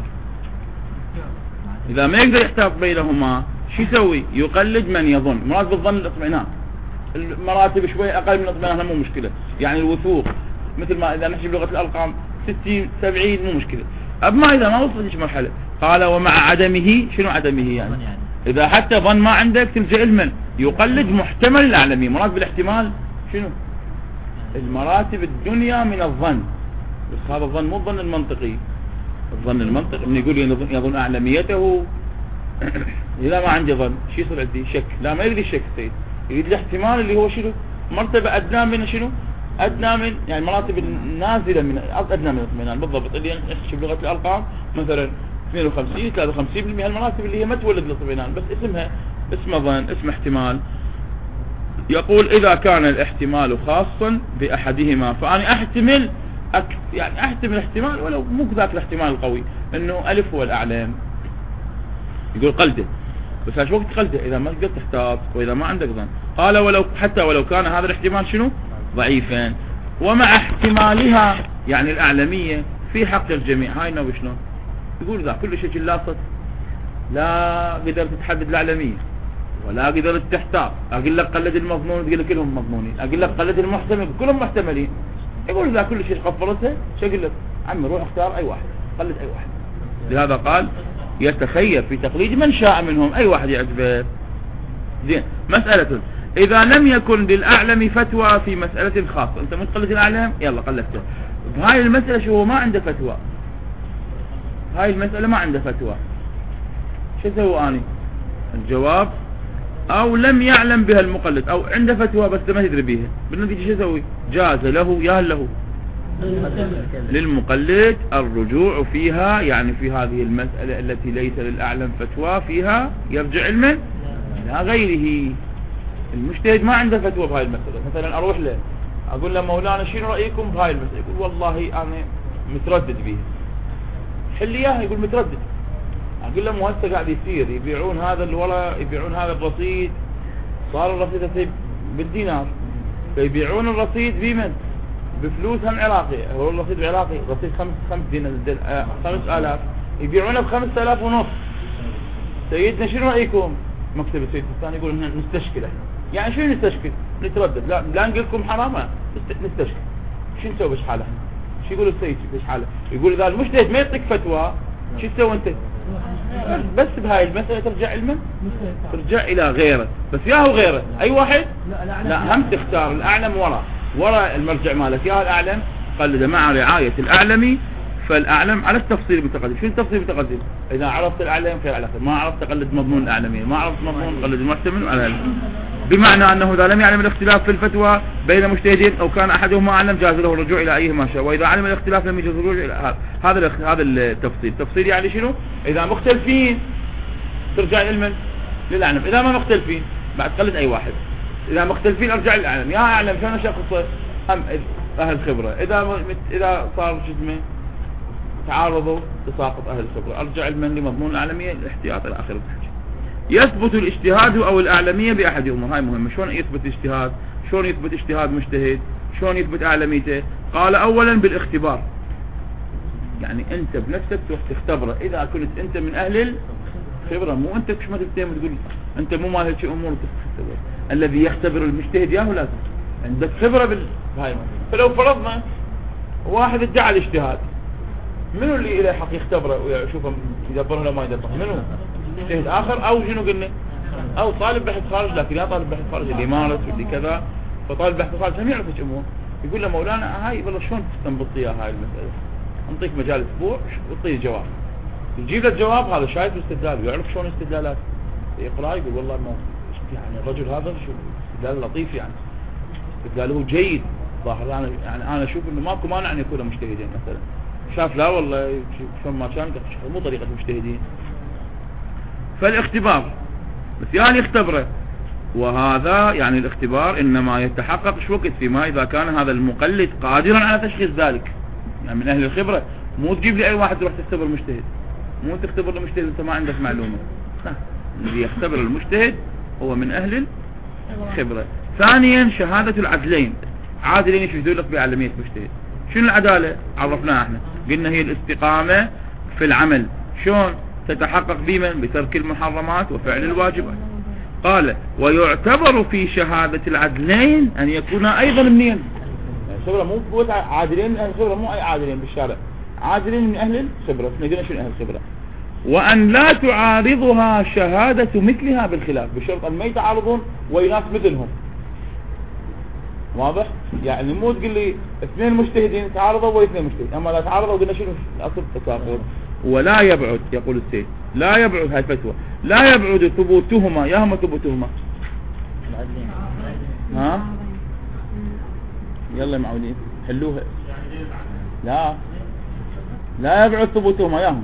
اذا ما يقدر يحتاط بينهما شو يسوي؟ يقلد من يظن. مراد بالظن الاطمئنان، المراتب شوي اقل من الاطمئنان مو مشكله، يعني الوثوق مثل ما اذا نحكي بلغه الارقام ستين سبعين مو مشكله. اما اذا ما وصلت مرحله قال ومع عدمه، شنو عدمه يعني؟ اذا حتى ظن ما عندك تلجأ لمن؟ يقلد محتمل الاعلمي. مراد بالاحتمال شنو؟ المراتب الدنيا من الظن، بس هذا الظن مو الظن المنطقي. الظن المنطقي من يقول يظن اعلميته اذا ما عندي ظن شو يصير عندي؟ شك. لا ما يريد الشك السيد، يريد الاحتمال اللي هو شنو؟ مرتبه ادنى من شنو؟ ادنى من يعني مراتب نازله من ادنى من الاطمئنان بالضبط. اللي نحكي بلغه الارقام مثلا اثنين وخمسين ثلاثة وخمسين بالمئة المراتب اللي هي ما تولد الاطمئنان، بس اسمها اسمه ظن، اسمه احتمال. يقول اذا كان الاحتمال خاصا باحدهما فانا احتمل أك... يعني احتمل احتمال ولو مو ذاك الاحتمال القوي انه الف هو الاعلام. يقول قلده، بس ايش وقت قلده؟ اذا ما تقدر تحتاط واذا ما عندك ظن. قال ولو حتى ولو كان هذا الاحتمال شنو؟ ضعيفا. ومع احتمالها يعني الاعلميه في حق الجميع. هاي نوع شلون؟ يقول ذا كل شيء لاصت لا قدرت تحدد الاعلميه ولا قدرت تحتاط. اقول لك قلد المظنون تقول لك كلهم مظنونين، اقول لك قلد المحتمل كلهم محتملين. يقول ذا كل شيء قفلتها شو اقول لك؟ عمي روح اختار اي واحد، قلد اي واحد. لهذا قال يتخير في تقليد من شاء منهم، اي واحد يعجبه. زين. مسألة اذا لم يكن للاعلم فتوى في مسألة خاصة، انت متقلد الاعلم يلا قلدته بهاي المسألة، شو هو ما عنده فتوى، هاي المسألة ما عنده فتوى، شو اسوي اني؟ الجواب او لم يعلم بها المقلد او عنده فتوى بس ما يدري بها، بالنتيجة شو يسوي؟ جاز له يا له للمقلد الرجوع فيها، يعني في هذه المسألة التي ليس للأعلم فتوى فيها يرجع علما لا غيره. المجتهد ما عنده فتوى بهاي المسألة. مثلا اروح له اقول له مولانا شنو رأيكم بهاي المسألة؟ يقول والله انا متردد بيها. حل اياها. يقول متردد. اقول له مو هسه قاعد يصير يبيعون هذا الورق، يبيعون هذا الرصيد، صار الرصيد هسه بالدينار، فيبيعون الرصيد بمن؟ بفلوس هم عراقي. هو الرصيد عراقي، رصيد خمس خمس دينار خمس آلاف، يبيعونه بخمس آلاف ونص. سيدنا شنو رأيكم؟ مكتب السيد الثاني يقول نستشكل احنا. يعني شو نستشكل؟ نتردد. لا لا نقول لكم حرام، نستشكل. شو نسوي بشحاله؟ شو يقول السيد بشحاله؟ يقول اذا المجتهد ما يعطيك فتوى شو تسوي انت؟ بس بهاي المسألة ترجع علما، ترجع الى غيره. بس يا هو غيره اي واحد؟ لا هم تختار الاعلم ورا ورا المرجع مالك، يا الاعلم قلد مع رعاية الاعلم فالأعلم على التفصيل المتقدم. شو التفصيل المتقدم؟ إذا عرفت الأعلم خير على خير، ما عرفت تقلد مضمون الأعلمية، ما عرفت مضمون قلد المحتمل وعلى هذا. بمعنى أنه إذا لم يعلم الاختلاف في الفتوى بين مجتهدين أو كان أحدهما أعلم جاز له الرجوع إلى أيهما شاء، وإذا علم الاختلاف لم يجوز الرجوع إلى هذا. هذا هذا التفصيل. تفصيل يعني شنو؟ إذا مختلفين ترجع للمن؟ للأعلم. إذا ما مختلفين بعد تقلد أي واحد. إذا مختلفين أرجع للأعلم. يا أعلم شلون شخص أم أهل خبرة. إذا إذا صار جسمه تعارضوا تساقط أهل الخبرة، أرجع لمن؟ لمضمون الأعلمية الاحتياط إلى آخر الحكي. يثبت الاجتهاد أو الأعلمية بأحد أمور. هاي مهمة. شلون يثبت اجتهاد؟ شلون يثبت اجتهاد مجتهد؟ شلون يثبت أعلميته؟ قال أولا بالاختبار، يعني أنت بنفسك تروح تختبره. إذا كنت أنت من أهل الخبرة، مو أنت كش ما تبتهم تقول أنت مو مال هيك أمور تختبر. الذي يختبر المجتهد ياهو لازم عندك خبرة بال هاي. فلو فرضنا واحد ادعى الاجتهاد، منو اللي إليه حق يختبره ويشوفه يدبره ولا ما يدبره؟ منو؟ مجتهد آخر أو شنو قلنا؟ أو طالب بحث خارج. لكن لا طالب بحث خارج اللي يمارس واللي كذا، فطالب بحث خارج هم يعرف ايش امور. يقول له مولانا هاي والله شلون تستنبط اياها هاي المسألة؟ انطيك مجال اسبوع وتعطيه جواب، يجيب له الجواب هذا شايف الاستدلال ويعرف شلون استدلالات، يقرأ يقول والله ما يعني الرجل هذا شو استدلال لطيف، يعني استدلاله جيد ظاهر. يعني يعني انا اشوف انه ماكو مانع ان يكونوا مجتهدين مثلا. شاف لا والله شلون ما كان مو طريقة المجتهدين. فالاختبار بس يعني يختبره. وهذا يعني الاختبار انما يتحقق شو وقت؟ فيما اذا كان هذا المقلد قادرا على تشخيص ذلك، يعني من اهل الخبرة. مو تجيب لي اي واحد تروح تختبر مجتهد، مو تختبر المجتهد انت ما عندك معلومة. اللي يختبر المجتهد هو من اهل الخبرة. ثانيا شهادة العدلين. عادلين يشهدوا لك بعلمية مجتهد. شنو العدالة؟ عرفناها احنا، قلنا هي الاستقامة في العمل. شلون تتحقق؟ بمن؟ بترك المحرمات وفعل الواجبات. قال ويعتبر في شهادة العدلين أن يكونا أيضا منين؟ الخبرة مو قوة عادلين من أهل الخبرة، مو أي عادلين بالشارع، عادلين من أهل الخبرة. نقول شنو أهل الخبرة؟ وأن لا تعارضها شهادة مثلها بالخلاف، بشرط أن ما يتعارضون ويناس مثلهم. واضح؟ يعني مو تقول لي اثنين مجتهدين تعارضوا واثنين مجتهدين، أما لا تعارضوا قلنا شنو الأصل التساقط. ولا يبعد، يقول السيد لا يبعد، هاي فتوى، لا يبعد ثبوتهما. يا هم ثبوتهما؟ ها يلا معودين حلوها. لا لا يبعد ثبوتهما. يا هم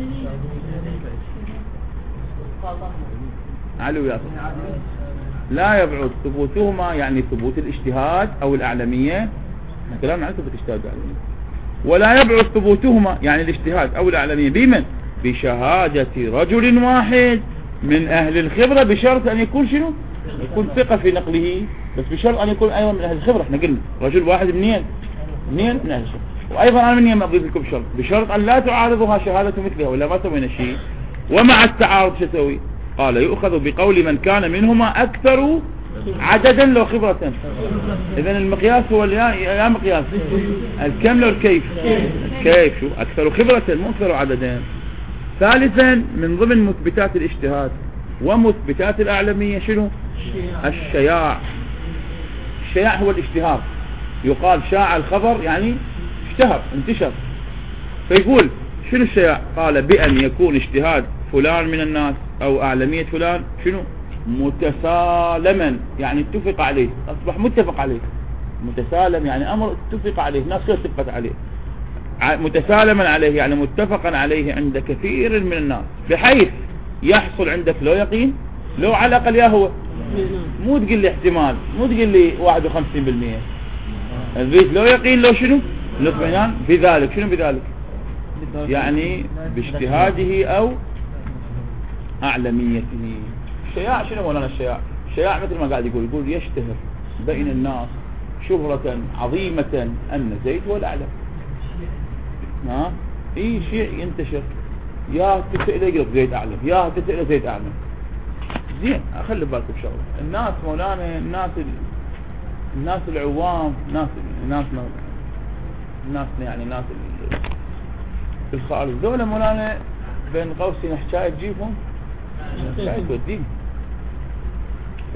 علو يا صح. لا يبعد ثبوتهما يعني ثبوت الاجتهاد او الاعلمية. كلامنا عن ثبوت الاجتهاد والاعلمية. ولا يبعد ثبوتهما يعني الاجتهاد او الاعلمية بمن؟ بشهادة رجل واحد من اهل الخبرة، بشرط ان يكون شنو؟ يكون ثقة في نقله، بس بشرط ان يكون ايضا من اهل الخبرة. احنا قلنا رجل واحد منين؟ منين؟ من اهل الخبرة. وايضا انا منين ما اضيف لكم شرط، بشرط ان لا تعارضها شهادة مثلها، ولا ما سوينا شيء. ومع التعارض شو تسوي؟ قال يؤخذ بقول من كان منهما اكثر عددا لو خبرة. اذا المقياس هو يا مقياس الكم لو الكيف. كيف شو؟ اكثر خبرة مو اكثر عددا. ثالثا من ضمن مثبتات الاجتهاد ومثبتات الاعلمية شنو؟ الشياع. الشياع هو الاشتهار. يقال شاع الخبر يعني اشتهر انتشر. فيقول شنو الشياع؟ قال بأن يكون اجتهاد فلان من الناس او اعلمية فلان شنو؟ متسالما، يعني اتفق عليه، اصبح متفق عليه. متسالم يعني امر اتفق عليه، الناس كلها اتفقت عليه. متسالما عليه يعني متفقا عليه عند كثير من الناس، بحيث يحصل عندك لو يقين لو على الاقل يا هو. مو تقول لي احتمال، مو تقول لي واحد وخمسين بالمئة. البيت لو يقين لو شنو؟ الاطمئنان بذلك. شنو بذلك؟ يعني باجتهاده او اعلميته. الشياع شنو مولانا الشياع؟ الشياع مثل ما قاعد يقول يقول يشتهر بين الناس شهرة عظيمة ان زيد هو الاعلم. ها اي شيء ينتشر، يا تسأل يقرب زيد اعلم، يا تسأل زيد اعلم. زين اخلي بالكم شغله، الناس مولانا الناس ال... الناس العوام، ناس الناس الناس يعني الناس ال... الخارج ذولا مولانا بين قوسين حكايه تجيبهم حكايه توديهم. ف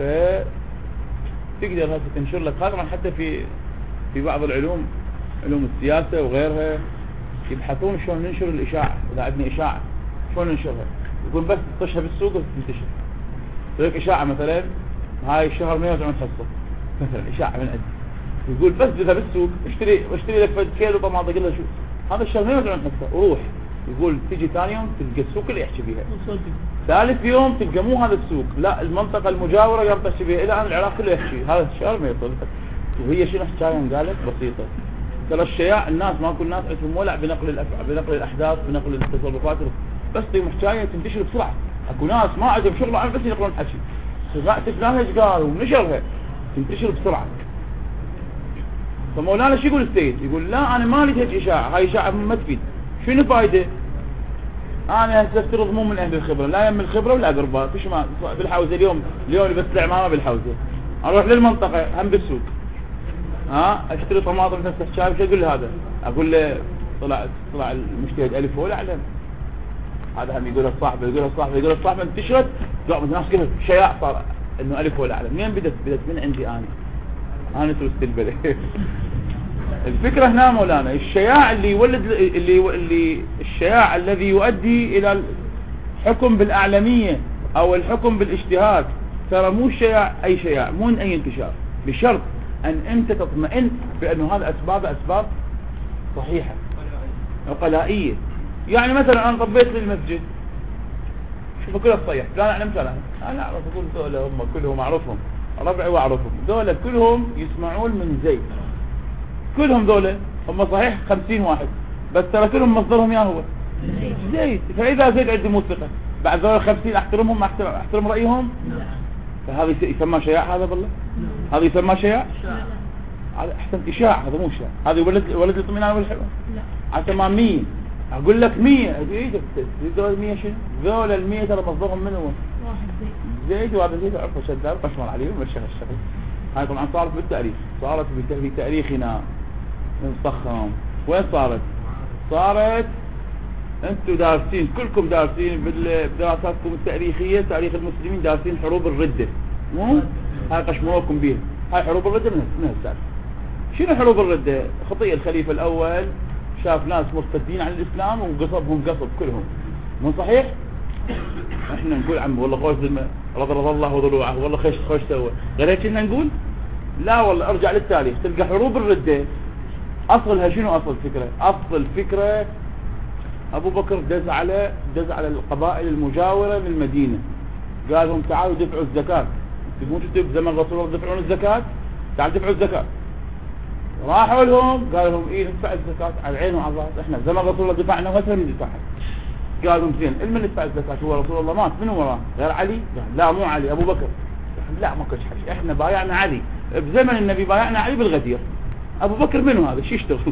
تقدر هسه تنشر لك خاطرا حتى في في بعض العلوم، علوم السياسه وغيرها، يبحثون شلون ننشر الاشاعه، اذا عندنا اشاعه شلون ننشرها، يقول بس تطشها بالسوق وتنتشر. تلك اشاعه مثلا هاي الشهر مئة وسبعين حصه مثلا اشاعه من عندي، يقول بس اذا بالسوق اشتري اشتري لك فد كيلو طماطم، قل له شو هذا الشهر مئة وسبعين حصه وروح. يقول تيجي ثاني يوم تلقى السوق اللي يحكي بيها، ثالث يوم تلقى مو هذا السوق، لا المنطقه المجاوره قام تحكي بيها، الى ان العراق كله يحكي هذا الشهر ما يطلع. وهي شنو حكايه قالت بسيطه، ترى الشياع الناس ماكو الناس عندهم ولع بنقل الأفع... بنقل الاحداث بنقل التصرفات، بس تيجي حكايه تنتشر بسرعه. اكو ناس ما عندهم شغل عن بس ينقلون حكي، سمعت فلان ايش قال ونشرها تنتشر بسرعه. فمولانا شو يقول السيد؟ يقول لا انا ما اريد هيك اشاعه، هاي اشاعه ما تفيد. شنو فايده؟ انا هسه افترض مو من اهل الخبره، لا يم الخبره ولا اقرباء، فيش ما بالحوزه اليوم اليوم بس العمامه بالحوزه، اروح للمنطقه هم بالسوق ها اشتري طماطم نفس الشاي، شو اقول له هذا؟ اقول له طلع طلع المجتهد الف ولا اعلم، هذا هم يقول الصاحب يقول الصاحب يقول الصاحب انتشرت، قامت الناس كلها شياع صار انه الف ولا اعلم. منين بدت؟ بدت من عندي انا انا ترست البلد. الفكره هنا مولانا الشياع اللي يولد اللي اللي الشياع الذي يؤدي الى الحكم بالاعلاميه او الحكم بالاجتهاد، ترى مو شياع اي شياع، مو من اي انتشار، بشرط ان انت تطمئن بانه هذا اسباب اسباب صحيحه عقلائيه. يعني مثلا انا طبيت للمسجد، شوف كل الصيح لا اعلم فلان، انا اعرف اقول ذولا هم كلهم اعرفهم ربعي واعرفهم، ذولا كلهم يسمعون من زيد، كلهم ذولا هم صحيح خمسين واحد بس ترى كلهم مصدرهم يا هو زيد. فاذا زيد عندي موثقه بعد ذولا خمسين احترمهم ما احترم, أحترم رايهم، فهذا يسمى شياع هذا بالله؟ هذا يسمى شياع؟ هذا احسن اشاعه، هذا مو شياع، هذا ولد ولد الاطمئنان والحلو. لا على تمام مية اقول لك مية ايه ذول مية شنو؟ ذول المية ترى مصدرهم من هو؟ واحد زيد زيد وهذا زيد عرفه شدار قشمر عليه ومشى الشغل. هاي طبعا صارت بالتاريخ، صارت في تاريخنا نصخم. وين صارت؟ صارت انتم دارسين كلكم دارسين بدراساتكم التاريخيه، تاريخ المسلمين دارسين حروب الرده، مو؟ هاي قشمروكم بيها، هاي حروب الرده من من السالفه. شنو حروب الرده؟ خطيه الخليفه الاول شاف ناس مرتدين عن الاسلام وقصبهم قصب كلهم، مو صحيح؟ احنا نقول عم والله خوش رضى رضى الله ضلوعه والله خش خوش سوى، غير هيك كنا نقول؟ لا والله ارجع للتاريخ تلقى حروب الرده اصلها شنو؟ اصل فكره اصل الفكره ابو بكر دز على دز على القبائل المجاوره للمدينه، قال لهم تعالوا دفعوا الزكاه، تبون تكتب زمن رسول الله دفعون الزكاه، تعالوا دفعوا الزكاه. راحوا لهم قال لهم ايه ندفع الزكاه على العين وعلى الراس، احنا زمن رسول الله دفعنا وهسه ندفعها. قال لهم زين المن ندفع الزكاه؟ هو رسول الله مات، من وراه؟ غير علي؟ قال لا مو علي، ابو بكر. لا ما كنتش حكي، احنا بايعنا علي بزمن النبي، بايعنا علي بالغدير، ابو بكر منو هذا؟ شو يشتغل؟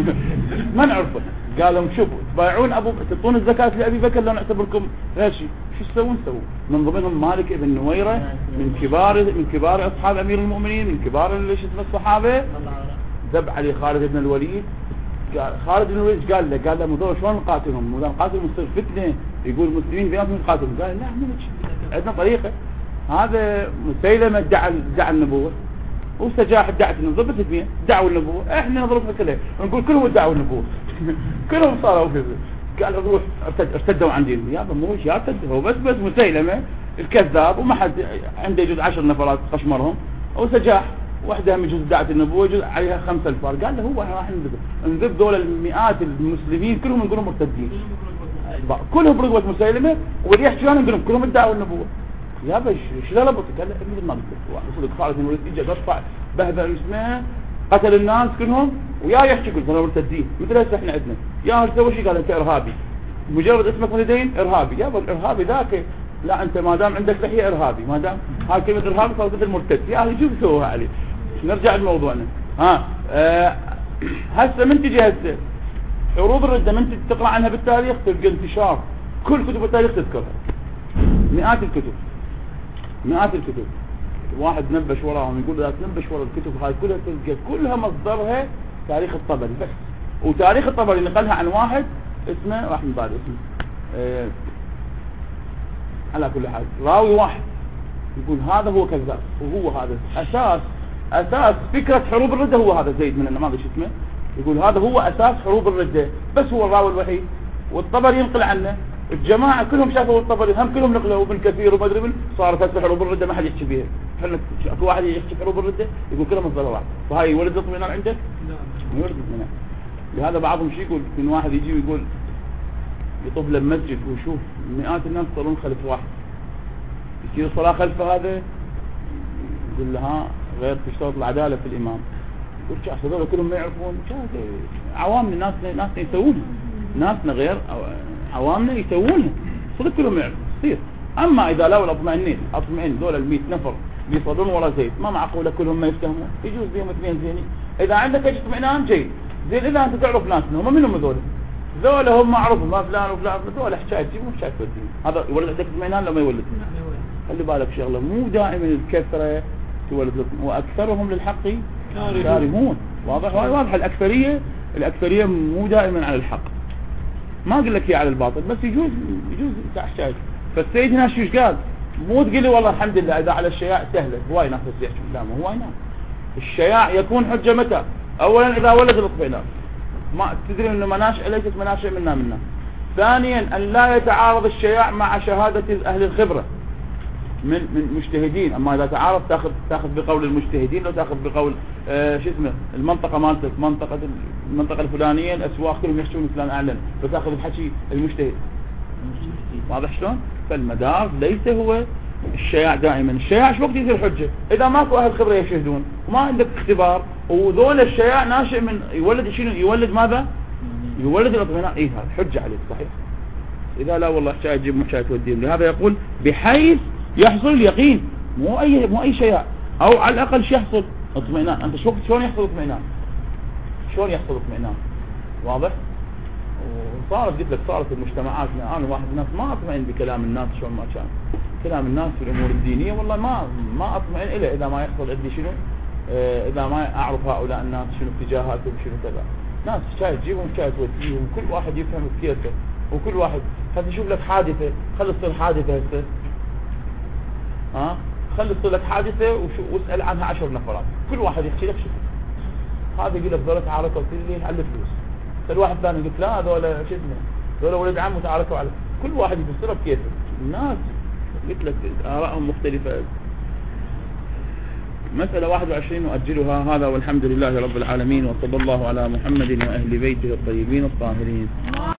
ما نعرفه. قال لهم شوفوا تبايعون ابو تعطون الزكاه لابي بكر لو نعتبركم غير شيء، شو تسوون؟ سووا من ضمنهم مالك ابن نويره من كبار من كبار اصحاب امير المؤمنين، من كبار شو اسمه الصحابه، ذب علي خالد بن الوليد. قال خالد بن الوليد قال له قال له مو شلون نقاتلهم؟ مو نقاتلهم مصير فتنه، يقول المسلمين بيناتهم يقاتلون. قال لا مو عندنا طريقه، هذا مسيلمه ادعى ادعى النبوه وسجاح ادعت انه ضبط مية دعوا النبوه، احنا نضربها كلها نقول كلهم ادعوا النبوه كلهم صاروا كذا. قال روح ارتدوا عن دينهم، يابا مو يا ارتد هو بس بس مسيلمه الكذاب وما حد عنده يجوز عشر نفرات قشمرهم، وسجاح واحده من يجوز ادعت النبوه يجوز عليها خمسة انفار. قال له هو راح نذب نذب دول المئات المسلمين كلهم نقولوا مرتدين كلهم برقبه مسيلمه، واللي يحكي انا نقول كلهم ادعوا النبوه. يا باش شو ربط؟ قال له مثل ما قلت واحد خالد بن الوليد اجى قطع بهذا اسمه قتل الناس كلهم ويا يحكي قلت انا مرتدين مثل هسه احنا عندنا يا سوي شيء قال انت ارهابي، مجرد اسمك ولدين ارهابي. يا الارهابي ذاك لا انت ما دام عندك لحيه ارهابي، ما دام هاي كلمه ارهابي صارت مثل مرتد. يا اخي شوف سووها عليه. نرجع لموضوعنا. ها آه هسه من تجي هسه حروب الرده من تقرا عنها بالتاريخ تلقى انتشار كل كتب التاريخ تذكرها، مئات الكتب مئات الكتب. واحد نبش وراهم يقول لا تنبش ورا الكتب هاي كلها تلقى كلها مصدرها تاريخ الطبري بس، وتاريخ الطبري نقلها عن واحد اسمه راح نبال اسمه اه على كل حال راوي واحد يقول هذا هو كذاب، وهو هذا اساس اساس فكره حروب الرده هو هذا زيد من ما ادري شو اسمه يقول هذا هو اساس حروب الردة، بس هو الراوي الوحيد، والطبري ينقل عنه، الجماعة كلهم شافوا الطبري، هم كلهم نقلوا ابن كثير وما ادري من، صارت هسه حروب الردة ما حد يحكي بيها. احنا اكو واحد يحكي حروب الردة يقول كلهم مثل بعض، فهاي يولد اطمئنان عندك؟ لا يولد اطمئنان. لهذا بعضهم شي يقول، من واحد يجي ويقول يطب له مسجد ويشوف مئات الناس يصلون خلف واحد، يصير الصلاة خلفه هذا يقول له ها غير تشترط العدالة في الإمام. يقول شاء هذول كلهم ما يعرفون، عوامنا ناسنا ناسنا يسوونها، ناسنا غير عوامنا يسوونها صدق كلهم يعرفون يصير. أما إذا لو اطمئنين اطمئن ذول المئة نفر بيصلون ورا زيد، ما معقولة كلهم ما يفتهمون، يجوز بهم اثنين زينين. إذا عندك اطمئنان جيد زين، إذا أنت تعرف ناسنا هم منهم ذول، ذول هم معروفون ما فلان وفلان، ذول حكاية تجيبهم حكاية توديهم، هذا يولد عندك اطمئنان لو ما يولد. خلي بالك شغله، مو دائما الكثرة تولد، واكثرهم للحق كارهون. واضح واضح الاكثريه الاكثريه مو دائما على الحق، ما اقول لك هي على الباطل، بس يجوز يجوز تحتاج. فالسيد هنا شو قال؟ مو تقول لي والله الحمد لله اذا على الشياع سهله، هواي ناس يحكي كلامه، هواي ناس. الشياع يكون حجه متى؟ اولا اذا ولد الاطمئنان، ما تدري انه مناشئ ليست مناشئ منا منا. ثانيا ان لا يتعارض الشياع مع شهاده اهل الخبره من من مجتهدين. اما اذا تعارض تاخذ تاخذ بقول المجتهدين، لو تاخذ بقول آه شو اسمه المنطقه مالتك، منطقه المنطقه الفلانيه الاسواق كلهم يحشون فلان اعلن، فتاخذ الحكي المجتهد. واضح شلون؟ فالمدار ليس هو الشياع دائما. الشياع شو وقت يصير حجه؟ اذا ماكو اهل خبره يشهدون وما عندك اختبار، وذول الشياع ناشئ من يولد شنو؟ يولد ماذا؟ يولد الاطمئنان. اي هذا حجه عليك صحيح. اذا لا والله حكايه تجيب مو حكايه توديهم. لهذا يقول بحيث يحصل اليقين، مو اي مو اي شيء، او على الاقل شو يحصل؟ اطمئنان. انت شو شلون يحصل اطمئنان؟ شلون يحصل اطمئنان؟ واضح؟ وصارت قلت لك صارت المجتمعات، انا واحد الناس ما اطمئن بكلام الناس شلون ما كان كلام الناس في الامور الدينيه، والله ما ما اطمئن اليه اذا ما يحصل عندي شنو؟ اه اذا ما اعرف هؤلاء الناس شنو اتجاهاتهم شنو كذا. ناس شايف تجيبهم شايف توديهم، كل واحد يفهم كيفه، وكل واحد خلي يشوف لك حادثه، خلي تصير حادثه هسه ها، خلي تصير لك حادثة واسأل عنها عشر نفرات، كل واحد يحكي لك شو هذا، يقول لك ذولا تعاركوا كل على الفلوس، الواحد ثاني يقول لا ذولا شو اسمه ذولا ولد عم وتعاركوا على، كل واحد يفسرها بكيفه. الناس قلت لك آرائهم مختلفة. مسألة واحد وعشرين نؤجلها. هذا والحمد لله رب العالمين، وصلى الله على محمد وأهل بيته الطيبين الطاهرين.